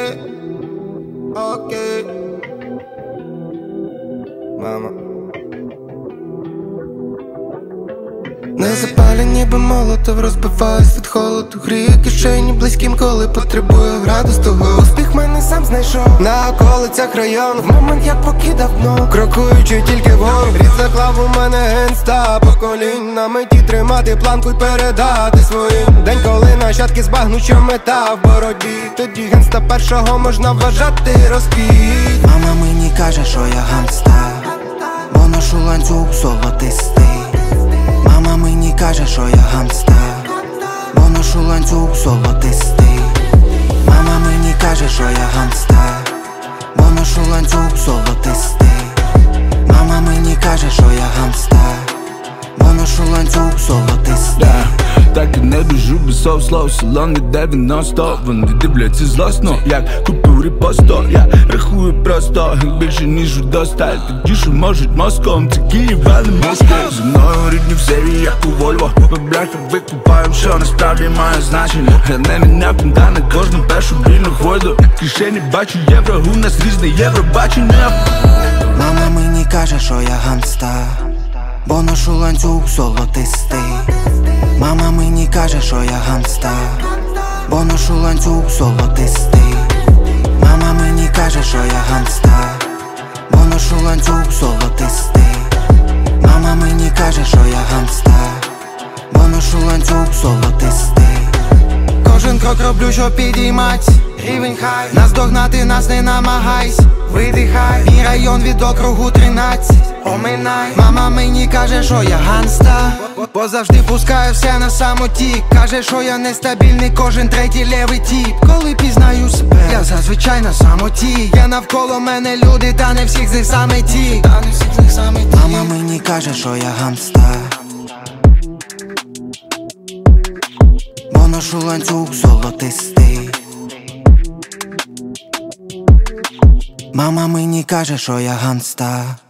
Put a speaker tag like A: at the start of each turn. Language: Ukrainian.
A: Окей, окей, мама. Не запалі, ніби молотов, розбиваюсь від холоду. Грію кишені близьким, коли потребую градус того. Успіх мене сам знайшов на околицях району. В момент як покидав дно, крокуючи тільки вгору. Рід заклав у мене генста поколінь. На меті тримати планку й передати своїм. День, коли нащадки збагнуть, що мета в боротьбі. Тоді генста першого можна вважати розквіт.
B: Мама мені каже, що я гангста, бо ношу ланцюг золотистий. Мама мені каже, що я гангста, бо ношу ланцюг золотистий. Мама мені каже, що я гангста, бо ношу ланцюг золотистий. Мама мені каже, що я гангста, бо ношу ланцюг золотистий.
C: Так і не біжу без слов, салон іде він нон-стоп. Вони дивляться злосно, як купив репосто. Я рахую просто, більше ніж удосталь. Тоді що можуть мозком, це Київ, але Москва. Зі мною рідні в серії, як у Вольво. По бляхах викупаємо, що насправді має значення. Я не міняв пінта на кожну першу вільну хвойду. В кишені бачу євро, у нас різне євробачення.
B: Мама мені каже, що я гангста, бо ношу ланцюг золотистий. Мама мені каже, що я гангста, бо ношу ланцюг золотистий. Мама мені каже, що я гангста, бо ношу ланцюг золотистий. Мама мені каже, що я гангста, бо ношу ланцюг золотистий.
A: Кожен крок роблю, щоб підіймать рівень хай. Наздогнати нас не намагайсь, видихай. Мій район від округу 13, оминай. Мама мені каже, що я гангста, бо завжди пускаю все на самоті. Каже, що я нестабільний, кожен третій левий тіп. Коли пізнаю себе, я зазвичай на самоті. Я навколо мене люди, та не всіх з них саме ті.
B: Мама мені каже, що я гангста, бо ношу ланцюг золотистий. Мама мені каже, що я гангста,